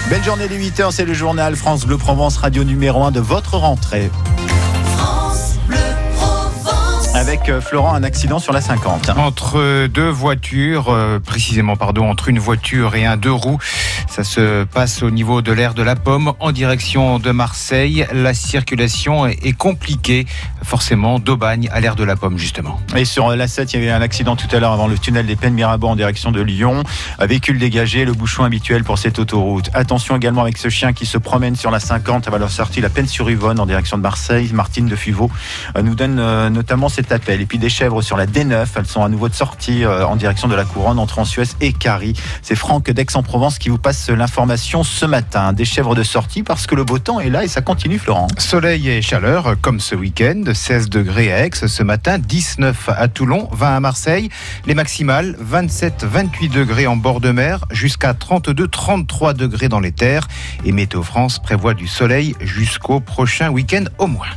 Belle journée de 8h, c'est le journal France Bleu Provence, radio numéro 1 de votre rentrée. Avec Florent, un accident sur la 50. Entre deux voitures, entre une voiture et un deux roues. Ça se passe au niveau de l'aire de la Pomme, en direction de Marseille. La circulation est compliquée, forcément, d'Aubagne à l'aire de la Pomme, justement. Et sur la 7, il y avait un accident tout à l'heure avant le tunnel des Plaines Mirabeau en direction de Lyon. Véhicule dégagé, le bouchon habituel pour cette autoroute. Attention également avec ce chien qui se promène sur la 50 à valeur sortie la Peine-sur-Yvonne en direction de Marseille. Martine de Fuveau nous donne notamment cet appel. Et puis des chèvres sur la D9, elles sont à nouveau de sortie en direction de la Couronne entre Ansuez et Carie. C'est Franck d'Aix-en-Provence qui vous passe l'information ce matin. Des chèvres de sortie parce que le beau temps est là et ça continue, Florent. Soleil et chaleur comme ce week-end, 16 degrés à Aix ce matin, 19 à Toulon, 20 à Marseille. Les maximales, 27-28 degrés en bord de mer, jusqu'à 32-33 degrés dans les terres. Et Météo France prévoit du soleil jusqu'au prochain week-end au moins.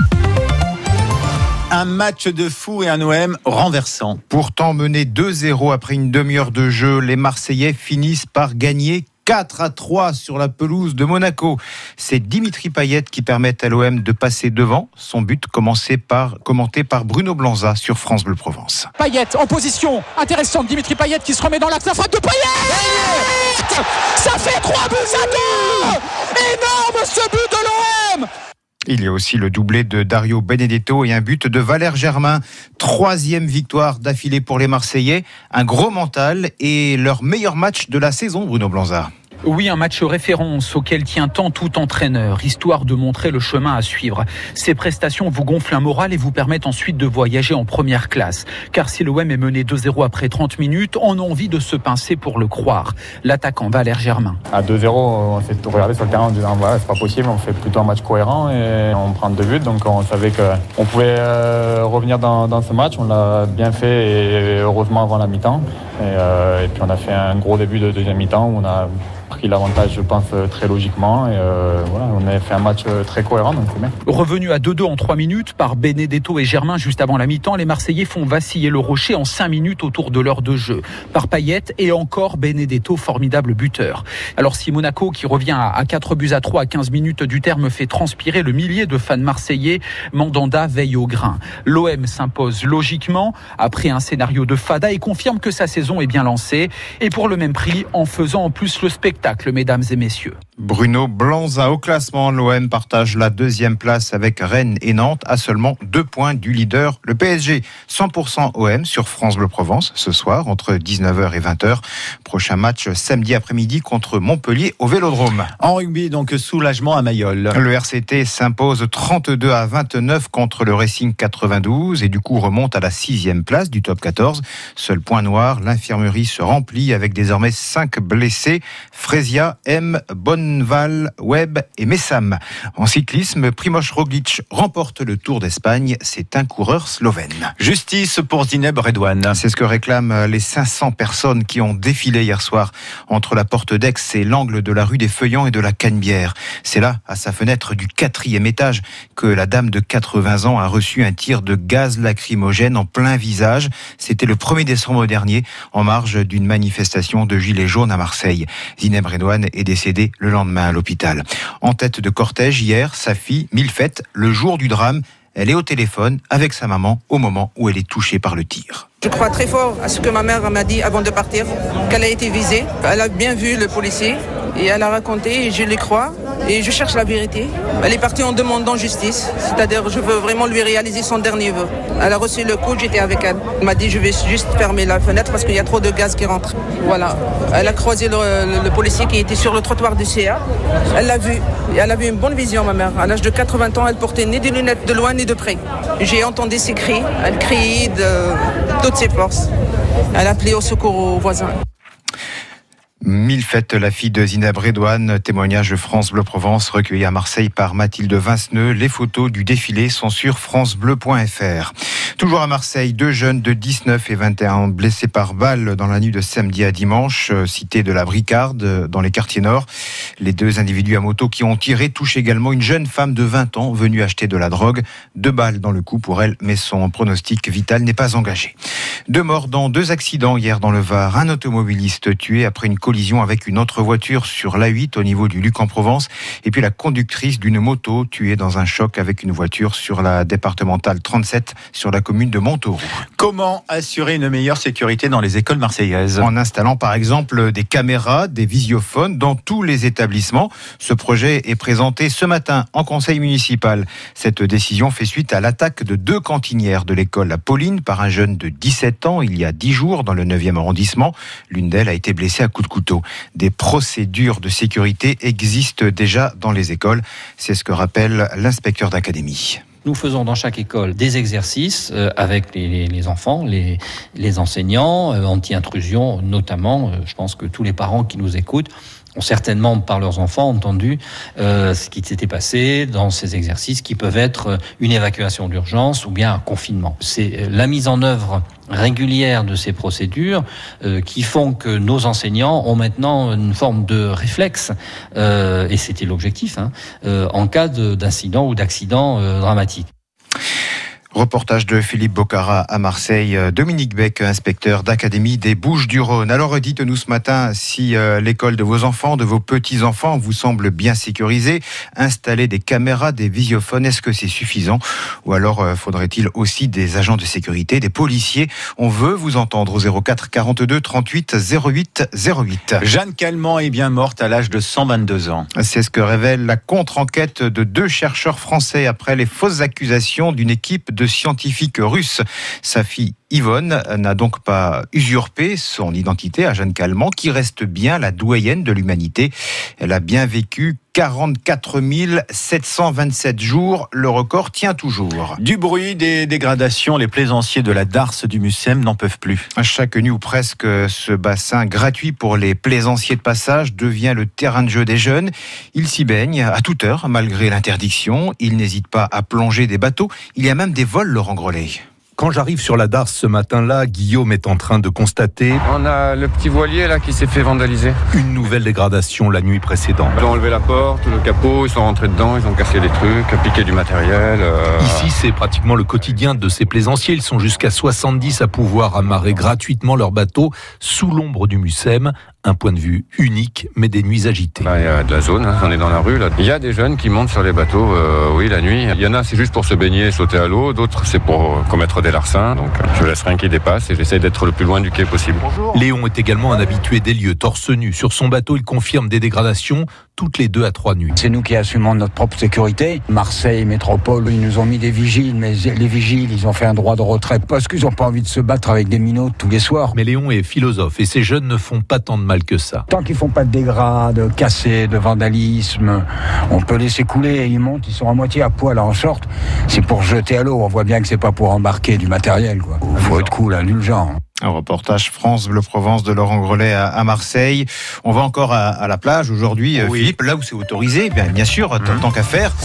Un match de fou et un OM renversant. Pourtant mené 2-0 après une demi-heure de jeu, les Marseillais finissent par gagner 4-3 sur la pelouse de Monaco. C'est Dimitri Payet qui permet à l'OM de passer devant. Son but commenté par Bruno Blanza sur France Bleu Provence. Payet en position intéressante. Dimitri Payet qui se remet dans l'axe. La frappe de Payet. Ça fait 3 buts à 2. Énorme ce but de l'OM. Il y a aussi le doublé de Dario Benedetto et un but de Valère Germain. 3e victoire d'affilée pour les Marseillais. Un gros mental et leur meilleur match de la saison, Bruno Blanza. Oui, un match référence auquel tient tant tout entraîneur, histoire de montrer le chemin à suivre. Ces prestations vous gonflent un moral et vous permettent ensuite de voyager en première classe. Car si l'OM est mené 2-0 après 30 minutes, on a envie de se pincer pour le croire. L'attaquant Valère Germain. À 2-0, on s'est regardé sur le terrain en disant voilà, c'est pas possible, on fait plutôt un match cohérent et on prend 2 buts. Donc on savait qu'on pouvait revenir dans ce match. On l'a bien fait et heureusement avant la mi-temps. Et puis on a fait un gros début de deuxième mi-temps où on a pris l'avantage, je pense, très logiquement. Et voilà, on a fait un match très cohérent, donc c'est bien. Revenu à 2-2 en 3 minutes par Benedetto et Germain juste avant la mi-temps, les Marseillais font vaciller le Rocher en 5 minutes autour de l'heure de jeu. Par Payet et encore Benedetto, formidable buteur. Alors si Monaco, qui revient à 4 buts à 3 à 15 minutes du terme, fait transpirer le millier de fans marseillais, Mandanda veille au grain. L'OM s'impose logiquement après un scénario de fada et confirme que sa saison est bien lancée. Et pour le même prix, en faisant en plus le spectacle, mesdames et messieurs. Bruno Blanza au classement. L'OM partage la 2e place avec Rennes et Nantes à seulement 2 points du leader, le PSG. 100% OM sur France Bleu Provence ce soir entre 19h et 20h. Prochain match samedi après-midi contre Montpellier au Vélodrome. En rugby, donc soulagement à Mayol. Le RCT s'impose 32-29 contre le Racing 92 et du coup remonte à la 6e place du top 14. Seul point noir, l'infirmerie se remplit avec désormais 5 blessés. Frésia, M, Bonneval, Webb et Messam. En cyclisme, Primož Roglič remporte le Tour d'Espagne. C'est un coureur slovène. Justice pour Zineb Redouane. C'est ce que réclament les 500 personnes qui ont défilé hier soir entre la porte d'Aix et l'angle de la rue des Feuillants et de la Canebière. C'est là, à sa fenêtre du 4e étage, que la dame de 80 ans a reçu un tir de gaz lacrymogène en plein visage. C'était le 1er décembre dernier, en marge d'une manifestation de Gilets jaunes à Marseille. Zineb Redouane est décédée le lendemain à l'hôpital. En tête de cortège hier, sa fille, Milfette, le jour du drame, elle est au téléphone avec sa maman au moment où elle est touchée par le tir. Je crois très fort à ce que ma mère m'a dit avant de partir, qu'elle a été visée. Elle a bien vu le policier et elle a raconté et je les crois et je cherche la vérité. Elle est partie en demandant justice, c'est-à-dire je veux vraiment lui réaliser son dernier vœu. Elle a reçu le coup, j'étais avec elle. Elle m'a dit je vais juste fermer la fenêtre parce qu'il y a trop de gaz qui rentre. Voilà. Elle a croisé le policier qui était sur le trottoir du CA. Elle l'a vu. Et elle avait une bonne vision, ma mère. À l'âge de 80 ans, elle portait ni des lunettes de loin ni de près. J'ai entendu ses cris. Elle criait de toutes ses forces. Elle appelait au secours aux voisins. Milfette, la fille de Zineb Redouane, témoignage de France Bleu Provence, recueilli à Marseille par Mathilde Vinceneux. Les photos du défilé sont sur francebleu.fr. Toujours à Marseille, 2 jeunes de 19 et 21 ans blessés par balle dans la nuit de samedi à dimanche, cité de la Bricarde, dans les quartiers nord. Les 2 individus à moto qui ont tiré touchent également une jeune femme de 20 ans venue acheter de la drogue. 2 balles dans le cou pour elle, mais son pronostic vital n'est pas engagé. 2 morts dans 2 accidents hier dans le Var. Un automobiliste tué après une collision collision avec une autre voiture sur l'A8 au niveau du Luc en Provence. Et puis la conductrice d'une moto tuée dans un choc avec une voiture sur la départementale 37 sur la commune de Montauroux. Comment assurer une meilleure sécurité dans les écoles marseillaises ? En installant par exemple des caméras, des visiophones dans tous les établissements. Ce projet est présenté ce matin en conseil municipal. Cette décision fait suite à l'attaque de 2 cantinières de l'école La Pauline par un jeune de 17 ans il y a 10 jours dans le 9e arrondissement. L'une d'elles a été blessée à coups de couteau. Des procédures de sécurité existent déjà dans les écoles. C'est ce que rappelle l'inspecteur d'académie. Nous faisons dans chaque école des exercices avec les enfants, les enseignants, anti-intrusion notamment. Je pense que tous les parents qui nous écoutent ont certainement, par leurs enfants, entendu ce qui s'était passé dans ces exercices qui peuvent être une évacuation d'urgence ou bien un confinement. C'est la mise en œuvre régulière de ces procédures qui font que nos enseignants ont maintenant une forme de réflexe, et c'était l'objectif, en cas d'incident ou d'accident dramatique. Reportage de Philippe Bocara à Marseille. Dominique Beck, inspecteur d'académie des Bouches-du-Rhône. Alors dites-nous ce matin si l'école de vos enfants, de vos petits-enfants vous semble bien sécurisée. Installer des caméras, des visiophones, est-ce que c'est suffisant ? Ou alors faudrait-il aussi des agents de sécurité, des policiers ? On veut vous entendre au 04 42 38 08 08. Jeanne Calment est bien morte à l'âge de 122 ans. C'est ce que révèle la contre-enquête de 2 chercheurs français après les fausses accusations d'une équipe de scientifiques russes. Sa fille Yvonne n'a donc pas usurpé son identité à Jeanne Calment, qui reste bien la doyenne de l'humanité. Elle a bien vécu 44 727 jours. Le record tient toujours. Du bruit, des dégradations, les plaisanciers de la darse du Mucem n'en peuvent plus. Chaque nuit ou presque, ce bassin gratuit pour les plaisanciers de passage devient le terrain de jeu des jeunes. Ils s'y baignent à toute heure, malgré l'interdiction. Ils n'hésitent pas à plonger des bateaux. Il y a même des vols, Laurent Grelet. Quand j'arrive sur la darse ce matin-là, Guillaume est en train de constater... On a le petit voilier là qui s'est fait vandaliser. Une nouvelle dégradation la nuit précédente. Ils ont enlevé la porte, le capot, ils sont rentrés dedans, ils ont cassé des trucs, piqué du matériel. Ici, c'est pratiquement le quotidien de ces plaisanciers. Ils sont jusqu'à 70 à pouvoir amarrer gratuitement leur bateau sous l'ombre du Mucem. Un point de vue unique, mais des nuits agitées. Il y a de la zone, on est dans la rue. Là. Il y a des jeunes qui montent sur les bateaux, oui, la nuit. Il y en a, c'est juste pour se baigner et sauter à l'eau. D'autres, c'est pour commettre des larcins. Donc, je laisse rien qui dépasse et j'essaye d'être le plus loin du quai possible. Bonjour. Léon est également un habitué des lieux, torse nu. Sur son bateau, il confirme des dégradations toutes les 2 à 3 nuits. C'est nous qui assumons notre propre sécurité. Marseille, métropole, ils nous ont mis des vigiles, mais les vigiles, ils ont fait un droit de retrait parce qu'ils n'ont pas envie de se battre avec des minots tous les soirs. Mais Léon est philosophe et ces jeunes ne font pas tant de mal que ça. Tant qu'ils font pas de dégâts, de cassés, de vandalisme, on peut laisser couler. Ils montent, ils sont à moitié à poil en short. C'est pour jeter à l'eau. On voit bien que c'est pas pour embarquer du matériel, quoi. Faut être cool, indulgent. Un reportage France Bleu Provence de Laurent Grelet à Marseille. On va encore à la plage aujourd'hui, oui. Philippe, là où c'est autorisé, bien sûr, tant qu'à faire.